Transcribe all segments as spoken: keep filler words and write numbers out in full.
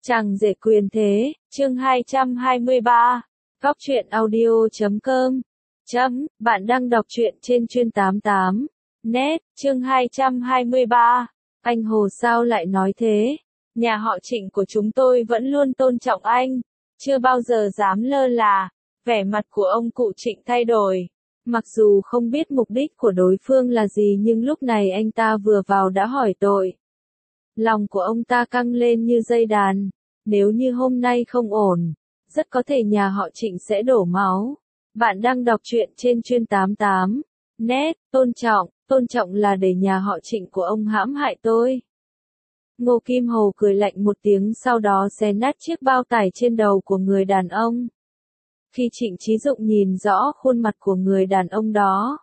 Chàng rể quyền thế, chương hai trăm hai mươi ba, Góc truyện audio chấm com, chấm, bạn đang đọc truyện trên chuyên tám tám, net, chương hai trăm hai mươi ba, anh Hồ sao lại nói thế? Nhà họ Trịnh của chúng tôi vẫn luôn tôn trọng anh, chưa bao giờ dám lơ là. Vẻ mặt của ông cụ Trịnh thay đổi. Mặc dù không biết mục đích của đối phương là gì nhưng lúc này anh ta vừa vào đã hỏi tội. Lòng của ông ta căng lên như dây đàn. Nếu như hôm nay không ổn, rất có thể nhà họ Trịnh sẽ đổ máu. Bạn đang đọc truyện trên chuyên tám tám, net, tôn trọng, tôn trọng là để nhà họ Trịnh của ông hãm hại tôi. Ngô Kim Hồ cười lạnh một tiếng sau đó xé nát chiếc bao tải trên đầu của người đàn ông. Khi Trịnh Chí Dụng nhìn rõ khuôn mặt của người đàn ông đó,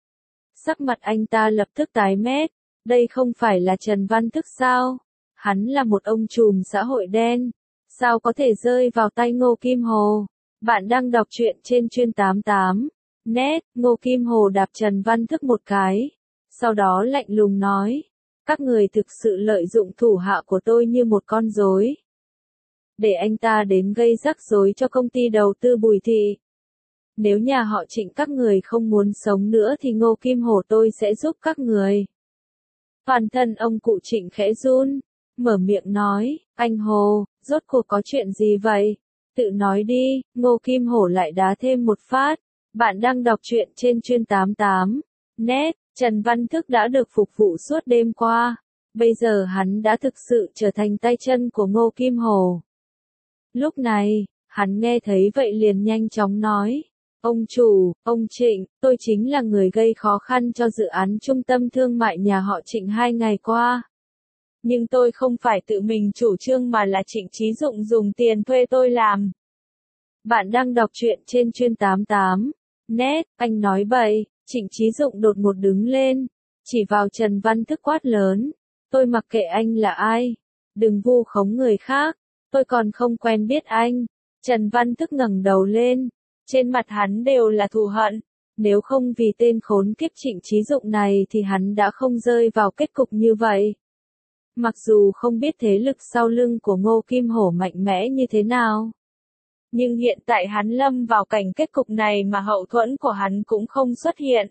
sắc mặt anh ta lập tức tái mét. Đây không phải là Trần Văn Thức sao? Hắn là một ông trùm xã hội đen. Sao có thể rơi vào tay Ngô Kim Hồ? Bạn đang đọc truyện trên chuyên tám tám, net. Ngô Kim Hồ đạp Trần Văn Thức một cái. Sau đó lạnh lùng nói. Các người thực sự lợi dụng thủ hạ của tôi như một con rối. Để anh ta đến gây rắc rối cho công ty đầu tư Bùi Thị. Nếu nhà họ Trịnh các người không muốn sống nữa thì Ngô Kim Hồ tôi sẽ giúp các người. Toàn thân ông cụ Trịnh khẽ run, mở miệng nói, anh Hồ, rốt cuộc có chuyện gì vậy? Tự nói đi. Ngô Kim Hổ lại đá thêm một phát. Bạn đang đọc truyện trên chuyên tám tám, net. Trần Văn Thức đã được phục vụ suốt đêm qua. Bây giờ hắn đã thực sự trở thành tay chân của Ngô Kim Hổ. Lúc này, hắn nghe thấy vậy liền nhanh chóng nói. Ông chủ, ông Trịnh, tôi chính là người gây khó khăn cho dự án trung tâm thương mại nhà họ Trịnh hai ngày qua. Nhưng tôi không phải tự mình chủ trương mà là Trịnh Chí Dụng dùng tiền thuê tôi làm. Bạn đang đọc truyện trên chuyên tám tám, net. Anh nói bậy. Trịnh Chí Dụng đột ngột đứng lên, chỉ vào Trần Văn Thức quát lớn. Tôi mặc kệ anh là ai. Đừng vu khống người khác. Tôi còn không quen biết anh. Trần Văn Thức ngẩng đầu lên. Trên mặt hắn đều là thù hận. Nếu không vì tên khốn kiếp Trịnh Chí Dụng này thì hắn đã không rơi vào kết cục như vậy. Mặc dù không biết thế lực sau lưng của Ngô Kim Hổ mạnh mẽ như thế nào. Nhưng hiện tại hắn lâm vào cảnh kết cục này mà hậu thuẫn của hắn cũng không xuất hiện.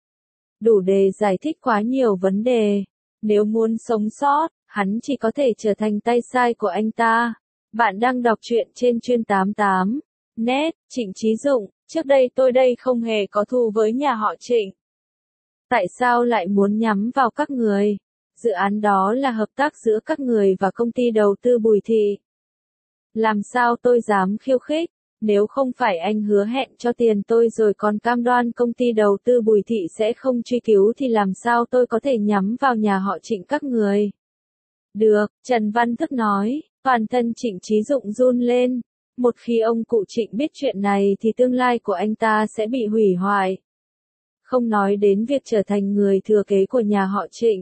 Đủ để giải thích quá nhiều vấn đề. Nếu muốn sống sót, hắn chỉ có thể trở thành tay sai của anh ta. Bạn đang đọc truyện trên chuyên tám tám, net. Trịnh Chí Dụng, trước đây tôi đây không hề có thù với nhà họ Trịnh. Tại sao lại muốn nhắm vào các người? Dự án đó là hợp tác giữa các người và công ty đầu tư Bùi Thị. Làm sao tôi dám khiêu khích? Nếu không phải anh hứa hẹn cho tiền tôi rồi còn cam đoan công ty đầu tư Bùi Thị sẽ không truy cứu thì làm sao tôi có thể nhắm vào nhà họ Trịnh các người? Được, Trần Văn Thức nói. Toàn thân Trịnh Chí Dụng run lên. Một khi ông cụ Trịnh biết chuyện này thì tương lai của anh ta sẽ bị hủy hoại. Không nói đến việc trở thành người thừa kế của nhà họ Trịnh.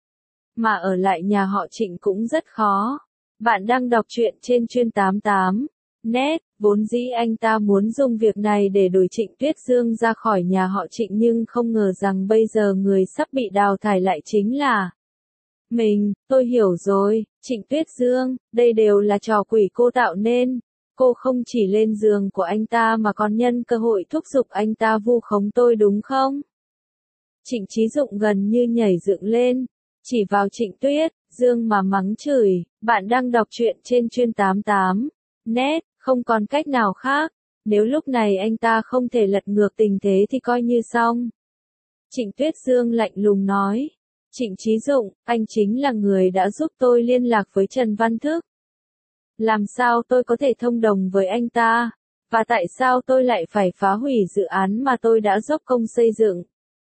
Mà ở lại nhà họ Trịnh cũng rất khó. Bạn đang đọc truyện trên chuyên tám tám, net. Vốn dĩ anh ta muốn dùng việc này để đuổi Trịnh Tuyết Dương ra khỏi nhà họ Trịnh nhưng không ngờ rằng bây giờ người sắp bị đào thải lại chính là mình. Tôi hiểu rồi, Trịnh Tuyết Dương, đây đều là trò quỷ cô tạo nên. Cô không chỉ lên giường của anh ta mà còn nhân cơ hội thúc giục anh ta vu khống tôi đúng không? Trịnh Chí Dụng gần như nhảy dựng lên, chỉ vào Trịnh Tuyết Dương mà mắng chửi. Bạn đang đọc truyện trên chuyên tám tám, net. Không còn cách nào khác. Nếu lúc này anh ta không thể lật ngược tình thế thì coi như xong. Trịnh Tuyết Dương lạnh lùng nói. Trịnh Chí Dụng, anh chính là người đã giúp tôi liên lạc với Trần Văn Thức. Làm sao tôi có thể thông đồng với anh ta? Và tại sao tôi lại phải phá hủy dự án mà tôi đã dốc công xây dựng?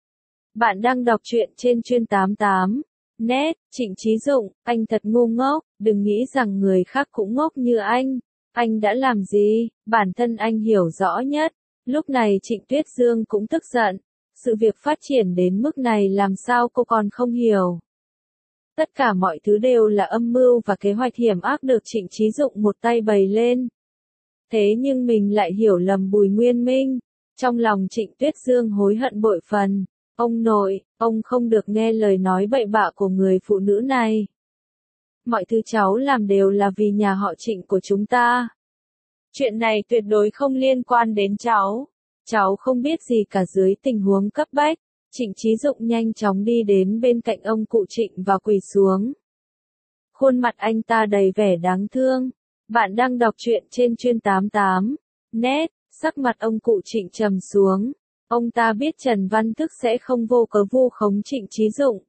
Bạn đang đọc truyện trên chuyên tám tám, net. Trịnh Chí Dụng, anh thật ngu ngốc, đừng nghĩ rằng người khác cũng ngốc như anh. Anh đã làm gì? Bản thân anh hiểu rõ nhất. Lúc này Trịnh Tuyết Dương cũng tức giận. Sự việc phát triển đến mức này làm sao cô còn không hiểu? Tất cả mọi thứ đều là âm mưu và kế hoạch hiểm ác được Trịnh Chí Dụng một tay bày lên. Thế nhưng mình lại hiểu lầm Bùi Nguyên Minh. Trong lòng Trịnh Tuyết Dương hối hận bội phần. Ông nội, ông không được nghe lời nói bậy bạ của người phụ nữ này. Mọi thứ cháu làm đều là vì nhà họ Trịnh của chúng ta. Chuyện này tuyệt đối không liên quan đến cháu. Cháu không biết gì cả. Dưới tình huống cấp bách, Trịnh Chí Dụng nhanh chóng đi đến bên cạnh ông cụ Trịnh và quỳ xuống. Khuôn mặt anh ta đầy vẻ đáng thương. Bạn đang đọc truyện trên chuyên tám tám net, sắc mặt ông cụ Trịnh trầm xuống. Ông ta biết Trần Văn Thức sẽ không vô cớ vu khống Trịnh Chí Dụng.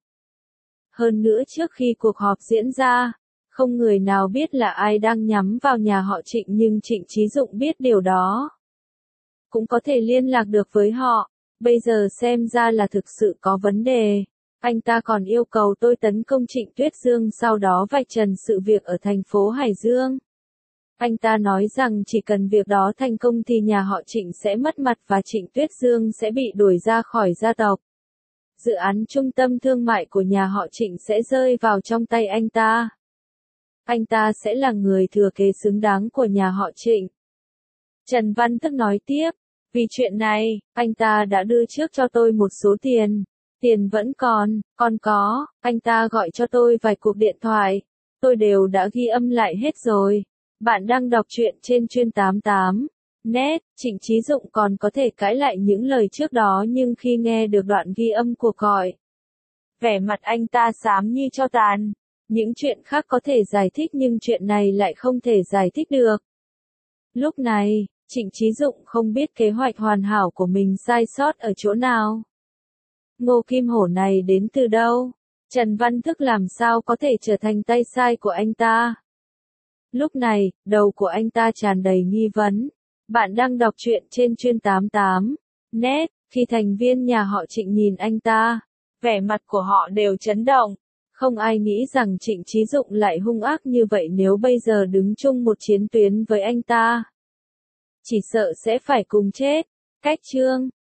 Hơn nữa trước khi cuộc họp diễn ra, không người nào biết là ai đang nhắm vào nhà họ Trịnh, nhưng Trịnh Chí Dụng biết điều đó. Cũng có thể liên lạc được với họ. Bây giờ xem ra là thực sự có vấn đề. Anh ta còn yêu cầu tôi tấn công Trịnh Tuyết Dương, sau đó vạch trần sự việc ở thành phố Hải Dương. Anh ta nói rằng chỉ cần việc đó thành công thì nhà họ Trịnh sẽ mất mặt và Trịnh Tuyết Dương sẽ bị đuổi ra khỏi gia tộc. Dự án trung tâm thương mại của nhà họ Trịnh sẽ rơi vào trong tay anh ta. Anh ta sẽ là người thừa kế xứng đáng của nhà họ Trịnh. Trần Văn Thức nói tiếp, vì chuyện này, anh ta đã đưa trước cho tôi một số tiền. Tiền vẫn còn, còn có, anh ta gọi cho tôi vài cuộc điện thoại. Tôi đều đã ghi âm lại hết rồi. Bạn đang đọc truyện trên chuyên tám tám net, Trịnh Chí Dụng còn có thể cãi lại những lời trước đó, nhưng khi nghe được đoạn ghi âm cuộc gọi, vẻ mặt anh ta xám như tro tàn. Những chuyện khác có thể giải thích nhưng chuyện này lại không thể giải thích được. Lúc này, Trịnh Chí Dụng không biết kế hoạch hoàn hảo của mình sai sót ở chỗ nào. Ngô Kim Hổ này đến từ đâu? Trần Văn Thức làm sao có thể trở thành tay sai của anh ta? Lúc này, đầu của anh ta tràn đầy nghi vấn. Bạn đang đọc truyện trên chuyên tám tám net, khi thành viên nhà họ Trịnh nhìn anh ta, vẻ mặt của họ đều chấn động. Không ai nghĩ rằng Trịnh Chí Dụng lại hung ác như vậy. Nếu bây giờ đứng chung một chiến tuyến với anh ta, chỉ sợ sẽ phải cùng chết. Cách chương